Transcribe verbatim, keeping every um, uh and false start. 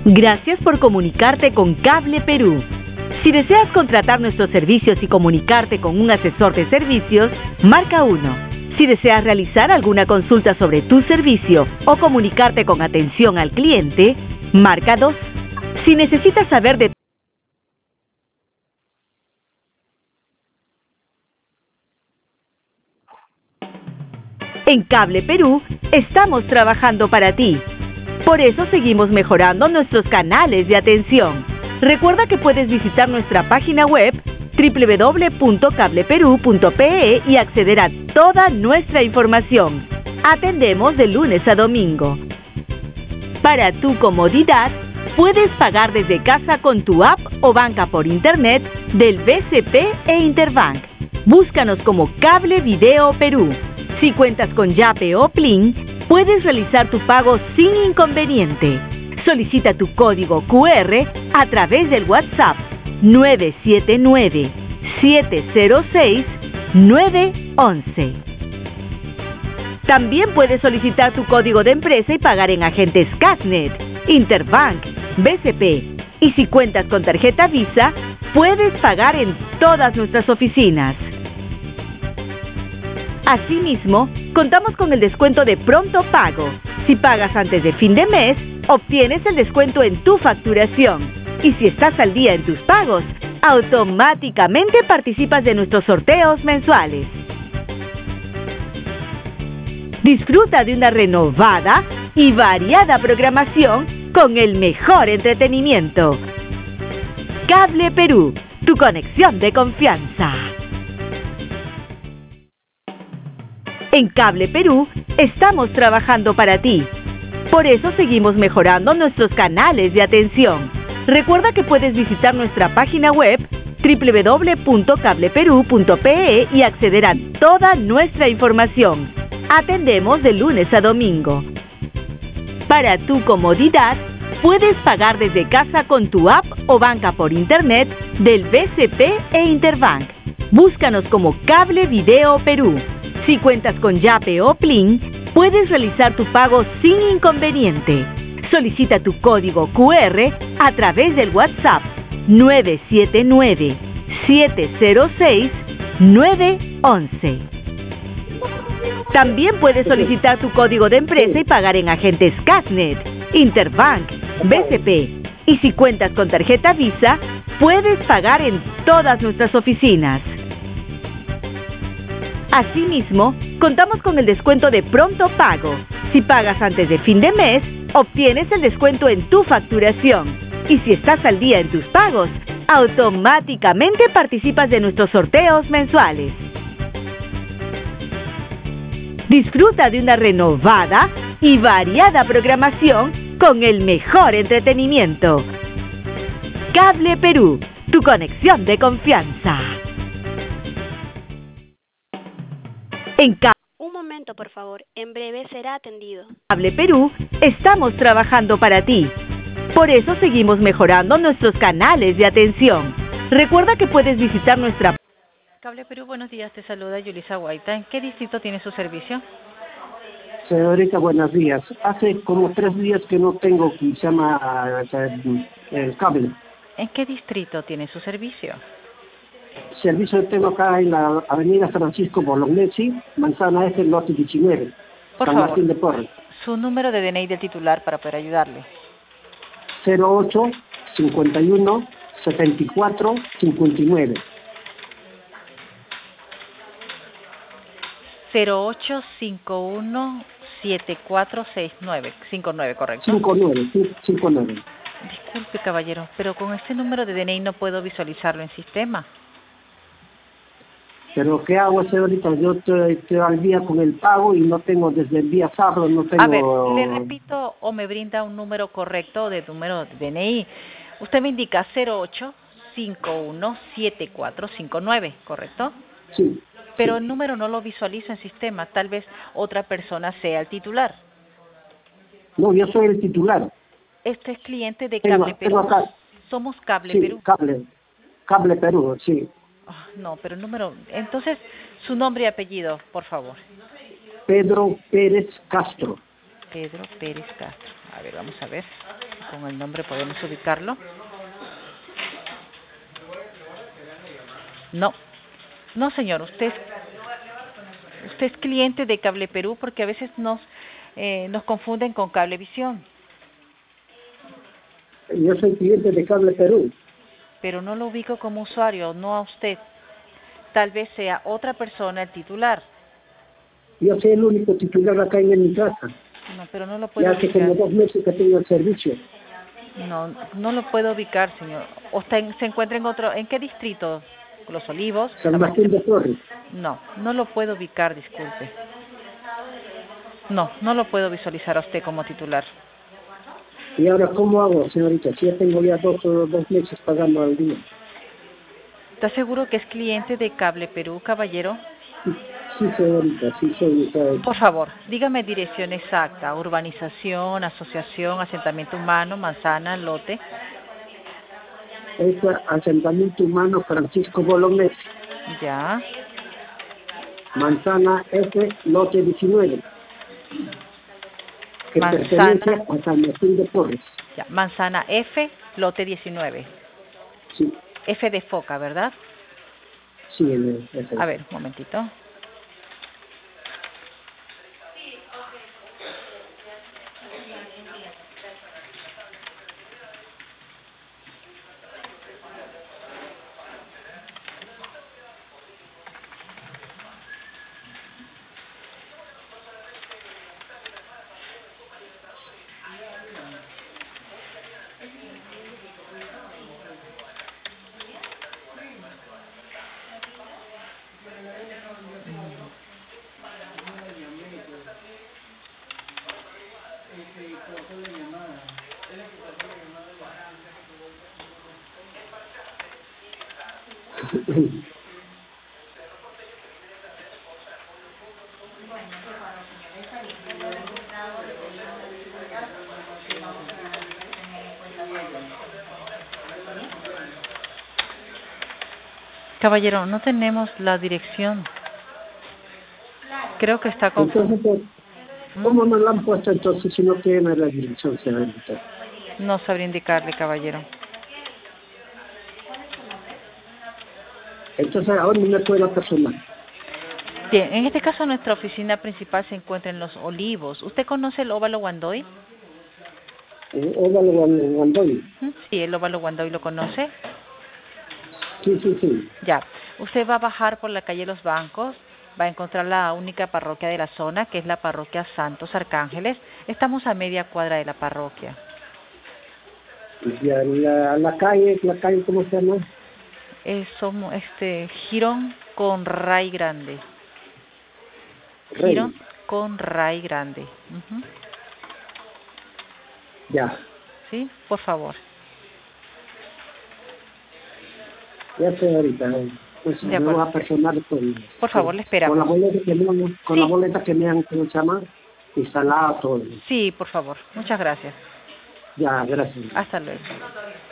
Gracias por comunicarte con Cable Perú. Si deseas contratar nuestros servicios y comunicarte con un asesor de servicios, marca uno. Si deseas realizar alguna consulta sobre tu servicio o comunicarte con atención al cliente, marca dos. Si necesitas saber de En Cable Perú, estamos trabajando para ti. Por eso seguimos mejorando nuestros canales de atención. Recuerda que puedes visitar nuestra página web doble u doble u doble u punto cable perú punto pe e y acceder a toda nuestra información. Atendemos de lunes a domingo. Para tu comodidad, puedes pagar desde casa con tu app o banca por internet del B C P e Interbank. Búscanos como Cable Video Perú. Si cuentas con Yape o Plin, puedes realizar tu pago sin inconveniente. Solicita tu código cu erre a través del WhatsApp nueve siete nueve, siete cero seis, nueve once. También puedes solicitar tu código de empresa y pagar en agentes Casnet, Interbank, B C P. Y si cuentas con tarjeta Visa, puedes pagar en todas nuestras oficinas. Asimismo, contamos con el descuento de pronto pago. Si pagas antes de fin de mes, obtienes el descuento en tu facturación. Y si estás al día en tus pagos, automáticamente participas de nuestros sorteos mensuales. Disfruta de una renovada y variada programación con el mejor entretenimiento. Cable Perú, tu conexión de confianza. En Cable Perú, estamos trabajando para ti. Por eso seguimos mejorando nuestros canales de atención. Recuerda que puedes visitar nuestra página web doble u doble u doble u punto cable perú punto pe e y acceder a toda nuestra información. Atendemos de lunes a domingo. Para tu comodidad, puedes pagar desde casa con tu app o banca por internet del B C P e Interbank. Búscanos como Cable Video Perú. Si cuentas con Yape o Plin, puedes realizar tu pago sin inconveniente. Solicita tu código cu erre a través del WhatsApp nueve siete nueve, siete cero seis, nueve once. También puedes solicitar tu código de empresa y pagar en agentes Casnet, Interbank, B C P. Y si cuentas con tarjeta Visa, puedes pagar en todas nuestras oficinas. Asimismo, contamos con el descuento de pronto pago. Si pagas antes de fin de mes, obtienes el descuento en tu facturación. Y si estás al día en tus pagos, automáticamente participas de nuestros sorteos mensuales. Disfruta de una renovada y variada programación con el mejor entretenimiento. Cable Perú, tu conexión de confianza. En Un momento, por favor. En breve será atendido. Cable Perú, estamos trabajando para ti. Por eso seguimos mejorando nuestros canales de atención. Recuerda que puedes visitar nuestra... Cable Perú, buenos días. Te saluda Yulisa Guaita. ¿En qué distrito tiene su servicio? Señorita, buenos días. Hace como tres días que no tengo, se llama eh, el cable. ¿En qué distrito tiene su servicio? Servicio tengo acá en la avenida Francisco Bolognesi, Manzana Este, lote diecinueve. Por San favor, Martín de Porres. su número de D N I del titular para poder ayudarle. cero ocho, cincuenta y uno, setenta y cuatro, cincuenta y nueve. cero ocho cinco uno siete cuatro seis nueve cinco nueve, ¿correcto? cincuenta y nueve, cincuenta y nueve. Disculpe, caballero, pero con este número de D N I no puedo visualizarlo en sistema. Pero ¿qué hago, señorita? Yo estoy, estoy al día con el pago y no tengo desde el día sábado, no tengo... A ver, le repito o me brinda un número correcto de número de D N I. Usted me indica cero ocho cinco uno siete cuatro cinco nueve, ¿correcto? Sí. Pero sí. el número no lo visualizo en sistema. Tal vez otra persona sea el titular. No, yo soy el titular. Este es cliente de Tengo, Cable tengo Perú. acá. Somos Cable Sí, Perú. Cable, Cable Perú, sí. Oh, no, pero el número... Entonces, su nombre y apellido, por favor. Pedro Pérez Castro. Pedro Pérez Castro. A ver, vamos a ver. Con el nombre podemos ubicarlo. No, no señor, usted es, usted es cliente de Cable Perú porque a veces nos, eh, nos confunden con Cablevisión. Yo soy cliente de Cable Perú. Pero no lo ubico como usuario, no a usted. Tal vez sea otra persona el titular. Yo soy el único titular acá en mi casa. No, pero no lo puedo Ya hace ubicar. como dos meses que tengo el servicio. No, no lo puedo ubicar, señor. ¿O está en- se encuentra en otro, en qué distrito? Los Olivos. San Martín de Porres. No, no lo puedo ubicar, disculpe. No, no lo puedo visualizar a usted como titular. ¿Y ahora cómo hago, señorita? Si ya tengo ya dos, dos meses pagando al día. ¿Está seguro que es cliente de Cable Perú, caballero? Sí, sí, señorita, sí soy. soy. Por favor, dígame dirección exacta. Urbanización, asociación, asentamiento humano, manzana, lote. Es asentamiento humano Francisco Bolognesi. Ya. Manzana F, lote diecinueve. Que Manzana. pertenece a San Martín de Porres. Ya. Manzana F, lote diecinueve. Sí. F de foca, ¿verdad? Sí, en el F. A ver, un momentito. Caballero, no tenemos la dirección. Creo que está confundido. Entonces, ¿cómo me la han puesto entonces si no tiene la dirección, señorita? No sabría indicarle, caballero. Entonces, ahora no me puede la persona. Bien, en este caso nuestra oficina principal se encuentra en Los Olivos. ¿Usted conoce el óvalo Guandoy? Óvalo Guandoy. Sí, el óvalo Guandoy lo conoce. Sí, sí, sí. Ya. Usted va a bajar por la calle Los Bancos, va a encontrar la única parroquia de la zona, que es la parroquia Santos Arcángeles. Estamos a media cuadra de la parroquia. Y a la, la calle, la calle, ¿cómo se llama? Es somos, este, Girón con Ray Grande. Rey. Girón con Ray Grande. Uh-huh. Ya. Sí, por favor. Ya señorita. Pues De me acuerdo. voy a personar con... Por favor, le esperamos. Con la boleta que me han, con Sí. la boleta que me han, ¿cómo se llama? Instalado todo. Sí, por favor. Muchas gracias. Ya, gracias. Hasta luego.